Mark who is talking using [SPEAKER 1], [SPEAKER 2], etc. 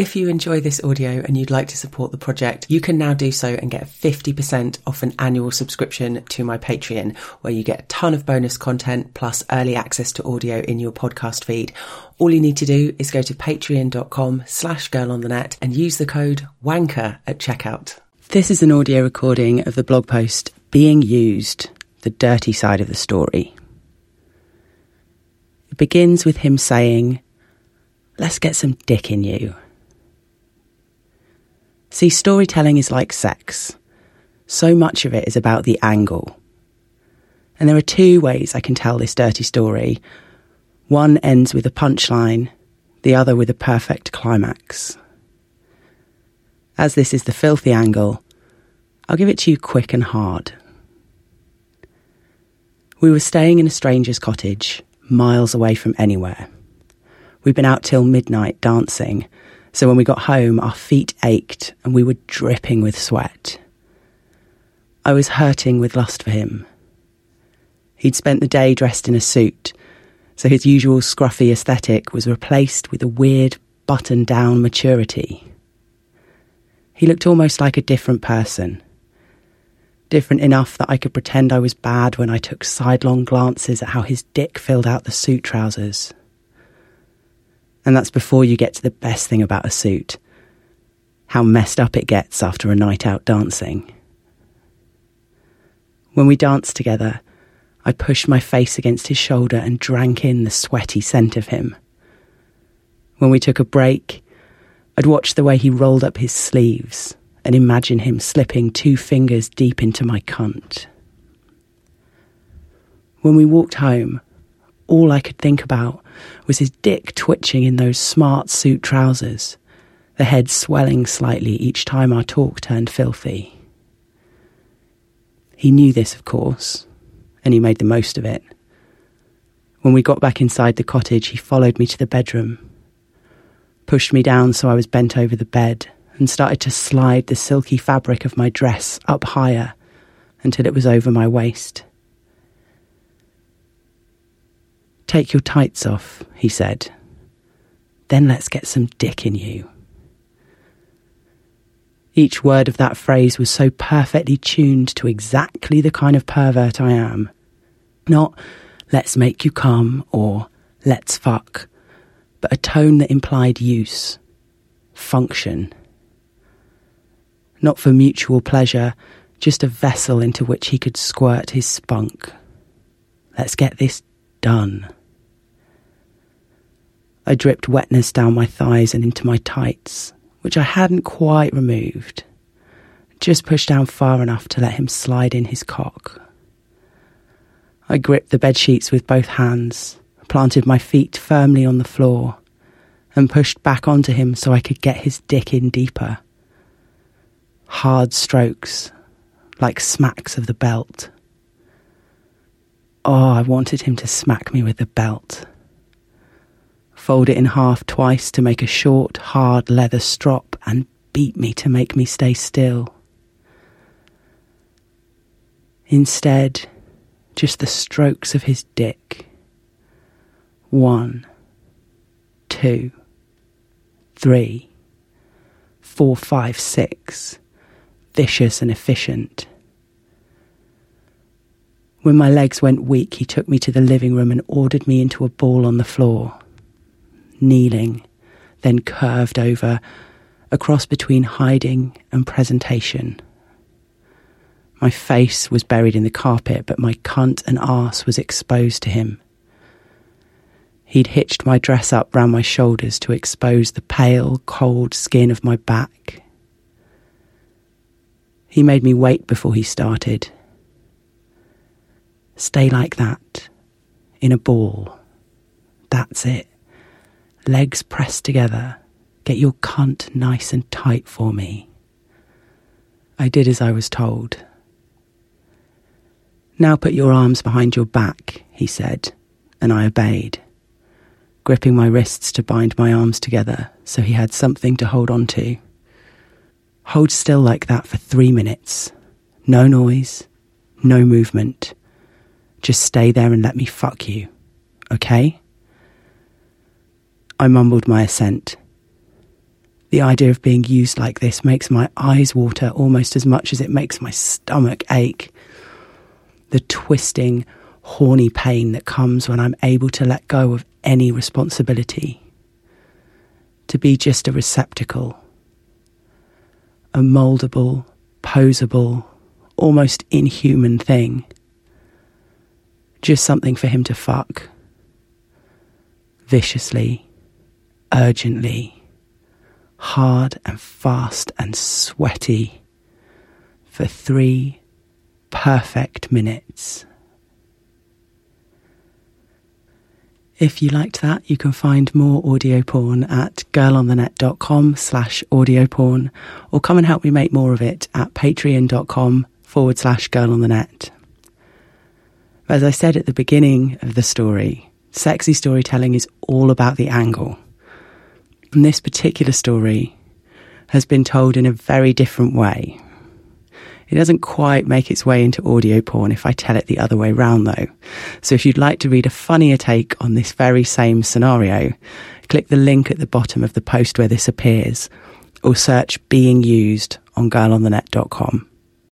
[SPEAKER 1] If you enjoy this audio and you'd like to support the project, you can now do so and get 50% off an annual subscription to my Patreon, where you get a ton of bonus content plus early access to audio in your podcast feed. All you need to do is go to patreon.com/girlonthenet and use the code WANKER at checkout. This is an audio recording of the blog post Being Used, the Dirty Side of the Story. It begins with him saying, "Let's get some dick in you." See, storytelling is like sex. So much of it is about the angle. And there are two ways I can tell this dirty story. One ends with a punchline, the other with a perfect climax. As this is the filthy angle, I'll give it to you quick and hard. We were staying in a stranger's cottage, miles away from anywhere. We'd been out till midnight dancing, so when we got home, our feet ached and we were dripping with sweat. I was hurting with lust for him. He'd spent the day dressed in a suit, so his usual scruffy aesthetic was replaced with a weird button-down maturity. He looked almost like a different person. Different enough that I could pretend I was bad when I took sidelong glances at how his dick filled out the suit trousers. And that's before you get to the best thing about a suit, how messed up it gets after a night out dancing. When we danced together, I pushed my face against his shoulder and drank in the sweaty scent of him. When we took a break, I'd watch the way he rolled up his sleeves and imagine him slipping 2 fingers deep into my cunt. When we walked home, all I could think about was his dick twitching in those smart suit trousers, the head swelling slightly each time our talk turned filthy. He knew this, of course, and he made the most of it. When we got back inside the cottage, he followed me to the bedroom, pushed me down so I was bent over the bed, and started to slide the silky fabric of my dress up higher until it was over my waist. "Take your tights off," he said. "Then let's get some dick in you." Each word of that phrase was so perfectly tuned to exactly the kind of pervert I am. Not, "let's make you come," or "let's fuck," but a tone that implied use, function. Not for mutual pleasure, just a vessel into which he could squirt his spunk. Let's get this done. I dripped wetness down my thighs and into my tights, which I hadn't quite removed. Just pushed down far enough to let him slide in his cock. I gripped the bedsheets with both hands, planted my feet firmly on the floor, and pushed back onto him so I could get his dick in deeper. Hard strokes, like smacks of the belt. Oh, I wanted him to smack me with the belt. Fold it in half twice to make a short, hard leather strop and beat me to make me stay still. Instead, just the strokes of his dick. 1, 2, 3, 4, 5, 6. Vicious and efficient. When my legs went weak, he took me to the living room and ordered me into a ball on the floor. Kneeling, then curved over, a cross between hiding and presentation. My face was buried in the carpet, but my cunt and arse was exposed to him. He'd hitched my dress up round my shoulders to expose the pale, cold skin of my back. He made me wait before he started. Stay like that, in a ball. That's it. Legs pressed together. Get your cunt nice and tight for me. I did as I was told. Now put your arms behind your back, he said, and I obeyed, gripping my wrists to bind my arms together so he had something to hold on to. Hold still like that for 3 minutes. No noise, no movement. Just stay there and let me fuck you, okay? I mumbled my assent. The idea of being used like this makes my eyes water almost as much as it makes my stomach ache. The twisting, horny pain that comes when I'm able to let go of any responsibility. To be just a receptacle. A mouldable, posable, almost inhuman thing. Just something for him to fuck. Viciously, urgently, hard and fast and sweaty for 3 perfect minutes. If you liked that, you can find more audio porn at girlonthenet.com/audio porn, or come and help me make more of it at patreon.com/girlonthenet. As I said at the beginning of the story, sexy storytelling is all about the angle. And this particular story has been told in a very different way. It doesn't quite make its way into audio porn if I tell it the other way round, though. So if you'd like to read a funnier take on this very same scenario, click the link at the bottom of the post where this appears, or search Being Used on girlonthenet.com.